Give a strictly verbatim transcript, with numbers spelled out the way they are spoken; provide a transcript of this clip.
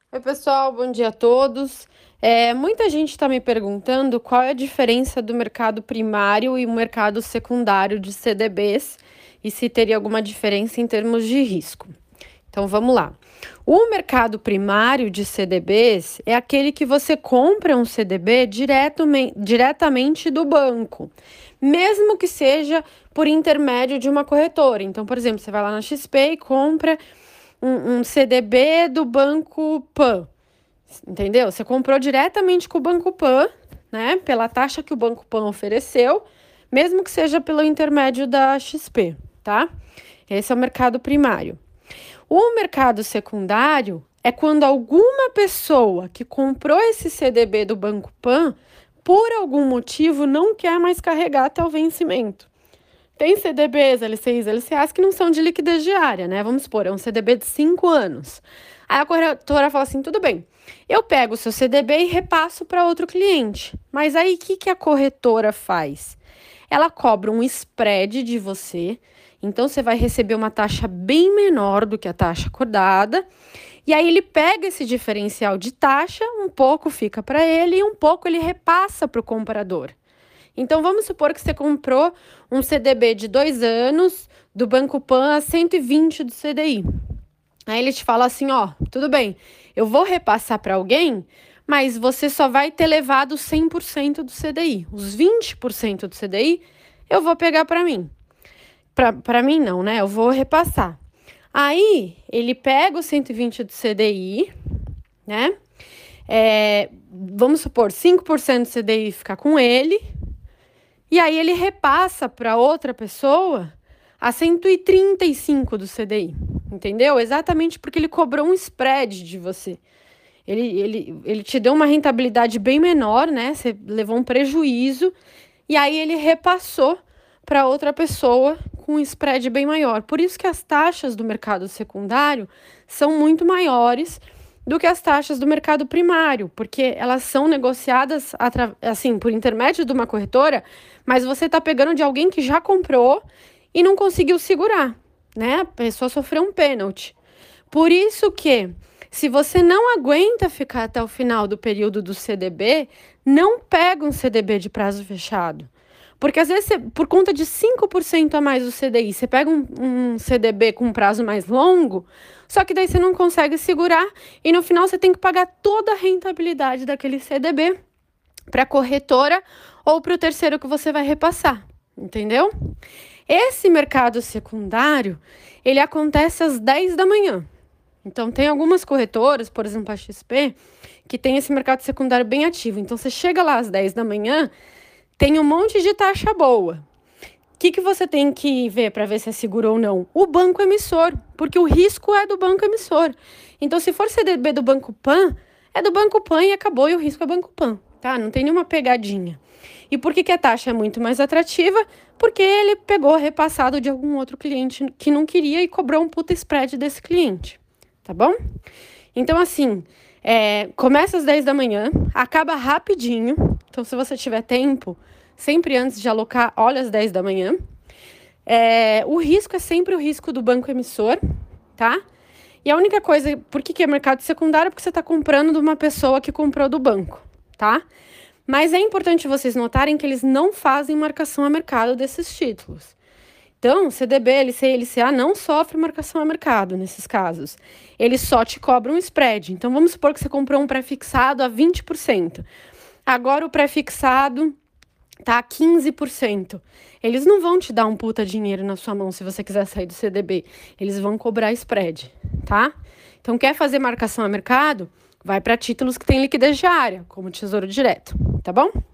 Oi, pessoal, bom dia a todos. É, muita gente está me perguntando qual é a diferença do mercado primário e o mercado secundário de C D Bs e se teria alguma diferença em termos de risco. Então vamos lá. O mercado primário de C D Bs é aquele que você compra um C D B direto, diretamente do banco, mesmo que seja por intermédio de uma corretora. Então, por exemplo, você vai lá na X P e compra um, um C D B do Banco Pan, entendeu? Você comprou diretamente com o Banco Pan, né? Pela taxa que o Banco Pan ofereceu, mesmo que seja pelo intermédio da X P, tá? Esse é o mercado primário. O mercado secundário é quando alguma pessoa que comprou esse C D B do Banco Pan, por algum motivo, não quer mais carregar até o vencimento. Tem C D Bs, L C Is, L C As que não são de liquidez diária, né? Vamos supor, é um C D B de cinco anos. Aí a corretora fala assim, tudo bem, eu pego o seu C D B e repasso para outro cliente. Mas aí, o que, que a corretora faz? Ela cobra um spread de você, então você vai receber uma taxa bem menor do que a taxa acordada, e aí ele pega esse diferencial de taxa, um pouco fica para ele e um pouco ele repassa para o comprador. Então, vamos supor que você comprou um C D B de dois anos do Banco Pan a cento e vinte do C D I. Aí ele te fala assim, ó, tudo bem, eu vou repassar para alguém, mas você só vai ter levado cem por cento do C D I. Os vinte por cento do C D I eu vou pegar para mim. Para mim não, né? Eu vou repassar. Aí ele pega os cento e vinte do C D I, né? É, vamos supor, cinco por cento do C D I ficar com ele. E aí ele repassa para outra pessoa a cento e trinta e cinco do C D I, entendeu? Exatamente porque ele cobrou um spread de você. Ele, ele, ele te deu uma rentabilidade bem menor, né? Você levou um prejuízo e aí ele repassou para outra pessoa com um spread bem maior. Por isso que as taxas do mercado secundário são muito maiores do que as taxas do mercado primário, porque elas são negociadas assim por intermédio de uma corretora, mas você está pegando de alguém que já comprou e não conseguiu segurar, né? A pessoa sofreu um pênalti. Por isso que, se você não aguenta ficar até o final do período do C D B, não pega um C D B de prazo fechado. Porque às vezes, você, por conta de cinco por cento a mais do C D I, você pega um, um C D B com um prazo mais longo, só que daí você não consegue segurar e no final você tem que pagar toda a rentabilidade daquele C D B para a corretora ou para o terceiro que você vai repassar, entendeu? Esse mercado secundário, ele acontece às dez da manhã. Então, tem algumas corretoras, por exemplo, a X P, que tem esse mercado secundário bem ativo. Então, você chega lá às dez da manhã, tem um monte de taxa boa. O que, que você tem que ver para ver se é seguro ou não? O banco emissor, porque o risco é do banco emissor. Então, se for C D B do Banco Pan, é do Banco Pan e acabou, e o risco é Banco Pan, tá? Não tem nenhuma pegadinha. E por que, que a taxa é muito mais atrativa? Porque ele pegou repassado de algum outro cliente que não queria e cobrou um puta spread desse cliente, tá bom? Então, assim, é, começa às dez da manhã, acaba rapidinho. Então, se você tiver tempo, sempre antes de alocar, olha às dez da manhã. É, o risco é sempre o risco do banco emissor, tá? E a única coisa, por que, que é mercado secundário? Porque você está comprando de uma pessoa que comprou do banco, tá? Mas é importante vocês notarem que eles não fazem marcação a mercado desses títulos. Então, C D B, L C I, L C A não sofre marcação a mercado nesses casos. Eles só te cobram um spread. Então, vamos supor que você comprou um pré-fixado a vinte por cento. Agora o pré-fixado tá a quinze por cento. Eles não vão te dar um puta dinheiro na sua mão se você quiser sair do C D B. Eles vão cobrar spread, tá? Então, quer fazer marcação a mercado? Vai para títulos que têm liquidez diária, como Tesouro Direto, tá bom?